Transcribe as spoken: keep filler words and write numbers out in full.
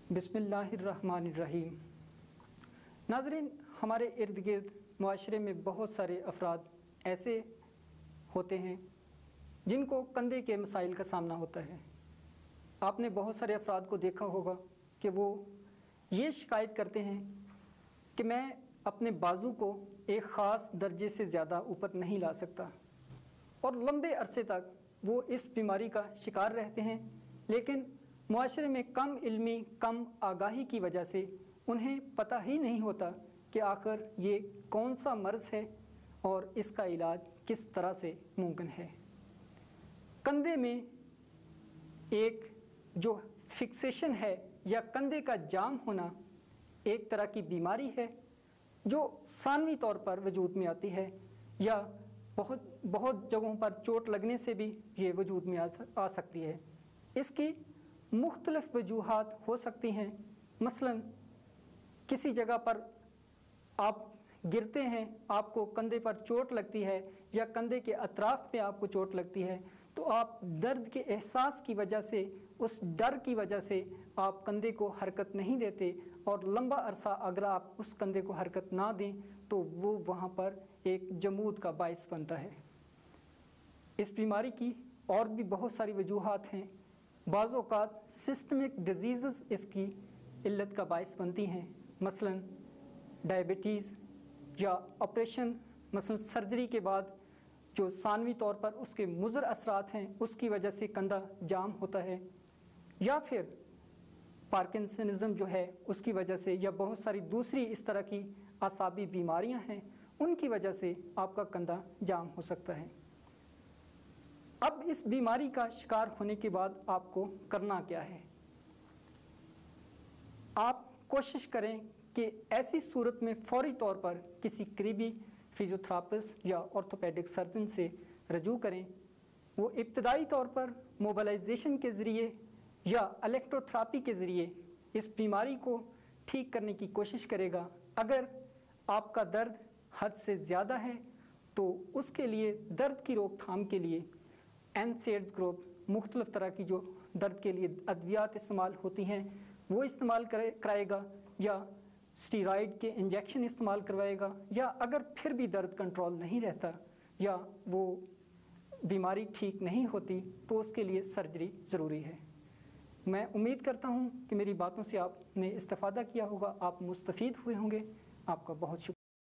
بسم اللہ الرحمن الرحیم۔ ناظرین، ہمارے ارد گرد معاشرے میں بہت سارے افراد ایسے ہوتے ہیں جن کو کندھے کے مسائل کا سامنا ہوتا ہے۔ آپ نے بہت سارے افراد کو دیکھا ہوگا کہ وہ یہ شکایت کرتے ہیں کہ میں اپنے بازو کو ایک خاص درجے سے زیادہ اوپر نہیں لا سکتا، اور لمبے عرصے تک وہ اس بیماری کا شکار رہتے ہیں، لیکن معاشرے میں کم علمی کم آگاہی کی وجہ سے انہیں پتہ ہی نہیں ہوتا کہ آخر یہ کون سا مرض ہے اور اس کا علاج کس طرح سے ممکن ہے۔ کندھے میں ایک جو فکسیشن ہے یا کندھے کا جام ہونا ایک طرح کی بیماری ہے جو ثانوی طور پر وجود میں آتی ہے، یا بہت بہت جگہوں پر چوٹ لگنے سے بھی یہ وجود میں آ سکتی ہے۔ اس کی مختلف وجوہات ہو سکتی ہیں، مثلا کسی جگہ پر آپ گرتے ہیں، آپ کو کندھے پر چوٹ لگتی ہے یا کندھے کے اطراف پہ آپ کو چوٹ لگتی ہے، تو آپ درد کے احساس کی وجہ سے، اس ڈر کی وجہ سے آپ کندھے کو حرکت نہیں دیتے، اور لمبا عرصہ اگر آپ اس کندھے کو حرکت نہ دیں تو وہ وہاں پر ایک جمود کا باعث بنتا ہے۔ اس بیماری کی اور بھی بہت ساری وجوہات ہیں۔ بعض اوقات سسٹمک ڈیزیزز اس کی علت کا باعث بنتی ہیں، مثلا ڈائبٹیز یا آپریشن، مثلا سرجری کے بعد جو ثانوی طور پر اس کے مضر اثرات ہیں اس کی وجہ سے کندھا جام ہوتا ہے، یا پھر پارکنسنزم جو ہے اس کی وجہ سے، یا بہت ساری دوسری اس طرح کی اعصابی بیماریاں ہیں ان کی وجہ سے آپ کا کندھا جام ہو سکتا ہے۔ اب اس بیماری کا شکار ہونے کے بعد آپ کو کرنا کیا ہے؟ آپ کوشش کریں کہ ایسی صورت میں فوری طور پر کسی قریبی فزیوتھراپسٹ یا آرتھوپیڈک سرجن سے رجوع کریں۔ وہ ابتدائی طور پر موبلائزیشن کے ذریعے یا الیکٹرو تھراپی کے ذریعے اس بیماری کو ٹھیک کرنے کی کوشش کرے گا۔ اگر آپ کا درد حد سے زیادہ ہے تو اس کے لیے درد کی روک تھام کے لیے این سیڈز گروپ مختلف طرح کی جو درد کے لیے ادویات استعمال ہوتی ہیں وہ استعمال کرے کرائے گا، یا اسٹیرائڈ کے انجیکشن استعمال کروائے گا، یا اگر پھر بھی درد کنٹرول نہیں رہتا یا وہ بیماری ٹھیک نہیں ہوتی تو اس کے لیے سرجری ضروری ہے۔ میں امید کرتا ہوں کہ میری باتوں سے آپ نے استفادہ کیا ہوگا، آپ مستفید ہوئے ہوں گے۔ آپ کا بہت شکریہ۔